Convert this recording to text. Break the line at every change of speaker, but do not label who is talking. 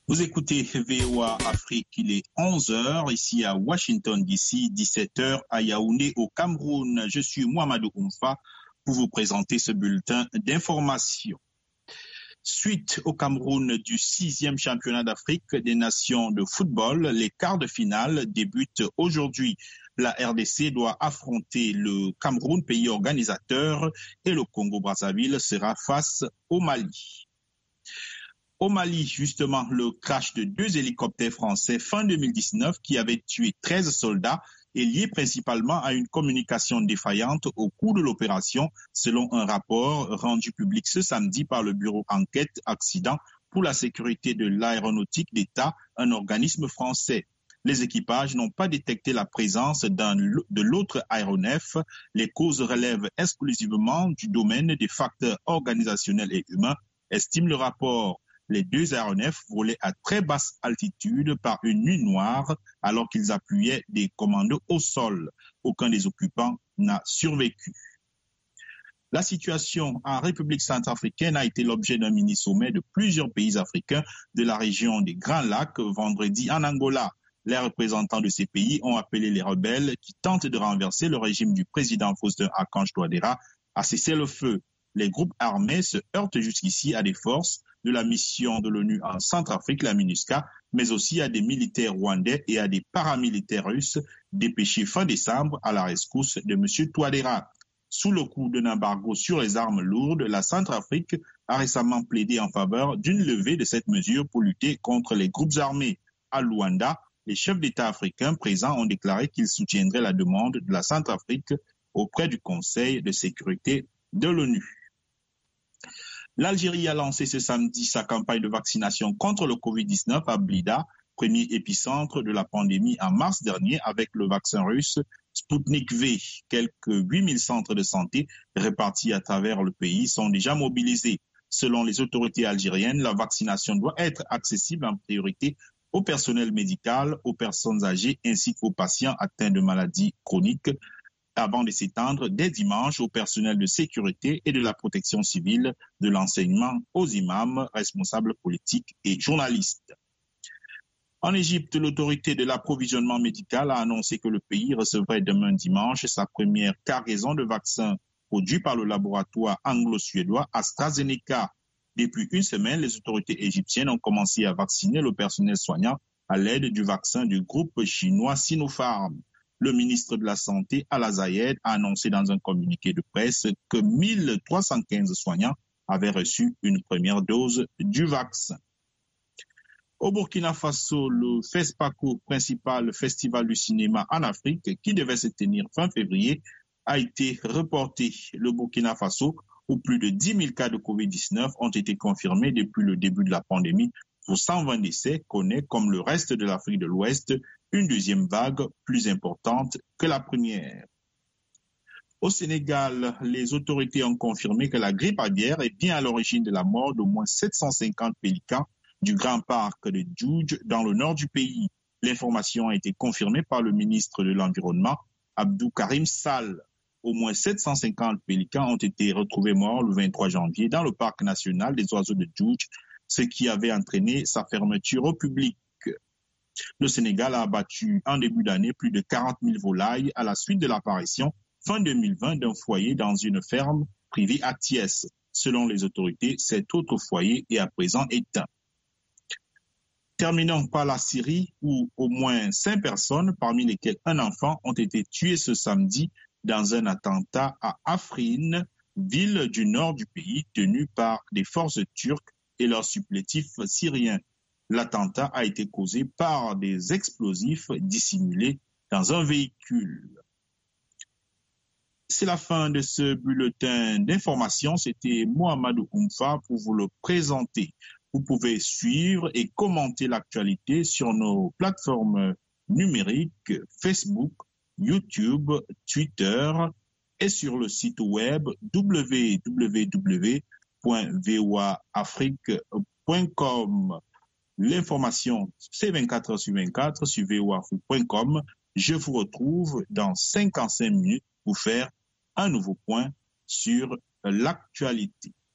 Vous écoutez VOA Afrique, il est 11h ici à Washington DC, 17h à Yaoundé au Cameroun. Je suis Mohamedou Oumfa pour vous présenter ce bulletin d'information. Suite au Cameroun du 6e championnat d'Afrique des nations de football, les quarts de finale débutent aujourd'hui. La RDC doit affronter le Cameroun, pays organisateur, et le Congo-Brazzaville sera face au Mali. Au Mali, justement, le crash de 2 hélicoptères français fin 2019 qui avaient tué 13 soldats est lié principalement à une communication défaillante au cours de l'opération, selon un rapport rendu public ce samedi par le Bureau Enquête Accident pour la sécurité de l'aéronautique d'État, un organisme français. Les équipages n'ont pas détecté la présence de l'autre aéronef. Les causes relèvent exclusivement du domaine des facteurs organisationnels et humains, estime le rapport. Les 2 aéronefs volaient à très basse altitude par une nuit noire alors qu'ils appuyaient des commandos au sol. Aucun des occupants n'a survécu. La situation en République centrafricaine a été l'objet d'un mini-sommet de plusieurs pays africains de la région des Grands Lacs vendredi en Angola. Les représentants de ces pays ont appelé les rebelles qui tentent de renverser le régime du président Faustin-Archange Touadéra à cesser le feu. Les groupes armés se heurtent jusqu'ici à des forces de la mission de l'ONU en Centrafrique, la MINUSCA, mais aussi à des militaires rwandais et à des paramilitaires russes dépêchés fin décembre à la rescousse de M. Touadéra. Sous le coup d'un embargo sur les armes lourdes, la Centrafrique a récemment plaidé en faveur d'une levée de cette mesure pour lutter contre les groupes armés. À Luanda, les chefs d'État africains présents ont déclaré qu'ils soutiendraient la demande de la Centrafrique auprès du Conseil de sécurité de l'ONU. L'Algérie a lancé ce samedi sa campagne de vaccination contre le Covid-19 à Blida, premier épicentre de la pandémie en mars dernier avec le vaccin russe Sputnik V. Quelques 8000 centres de santé répartis à travers le pays sont déjà mobilisés. Selon les autorités algériennes, la vaccination doit être accessible en priorité au personnel médical, aux personnes âgées ainsi qu'aux patients atteints de maladies chroniques, avant de s'étendre dès dimanche au personnel de sécurité et de la protection civile, de l'enseignement aux imams, responsables politiques et journalistes. En Égypte, l'autorité de l'approvisionnement médical a annoncé que le pays recevrait demain dimanche sa première cargaison de vaccins produits par le laboratoire anglo-suédois AstraZeneca. Depuis une semaine, les autorités égyptiennes ont commencé à vacciner le personnel soignant à l'aide du vaccin du groupe chinois Sinopharm. Le ministre de la Santé, Al Zayed, a annoncé dans un communiqué de presse que 1315 soignants avaient reçu une première dose du vaccin. Au Burkina Faso, le FESPACO, principal festival du cinéma en Afrique, qui devait se tenir fin février, a été reporté. Le Burkina Faso, où plus de 10 000 cas de Covid-19 ont été confirmés depuis le début de la pandémie, pour 120 décès, connaît, comme le reste de l'Afrique de l'Ouest, une deuxième vague plus importante que la première. Au Sénégal, les autorités ont confirmé que la grippe aviaire est bien à l'origine de la mort d'au moins 750 pélicans du Grand Parc de Djoudj dans le nord du pays. L'information a été confirmée par le ministre de l'Environnement, Abdou Karim Sall. Au moins 750 pélicans ont été retrouvés morts le 23 janvier dans le parc national des oiseaux de Djoudj, ce qui avait entraîné sa fermeture au public. Le Sénégal a abattu en début d'année plus de 40 000 volailles à la suite de l'apparition fin 2020 d'un foyer dans une ferme privée à Thiès. Selon les autorités, cet autre foyer est à présent éteint. Terminons par la Syrie où au moins 5 personnes, parmi lesquelles un enfant, ont été tuées ce samedi dans un attentat à Afrin, ville du nord du pays tenue par des forces turques et leurs supplétifs syriens. L'attentat a été causé par des explosifs dissimulés dans un véhicule. C'est la fin de ce bulletin d'information. C'était Mohamedou Oumfa pour vous le présenter. Vous pouvez suivre et commenter l'actualité sur nos plateformes numériques Facebook, YouTube, Twitter et sur le site web www.voaafrique.com. L'information, c'est 24 heures sur 24 sur voaafrique.com. Je vous retrouve dans 55 minutes pour faire un nouveau point sur l'actualité.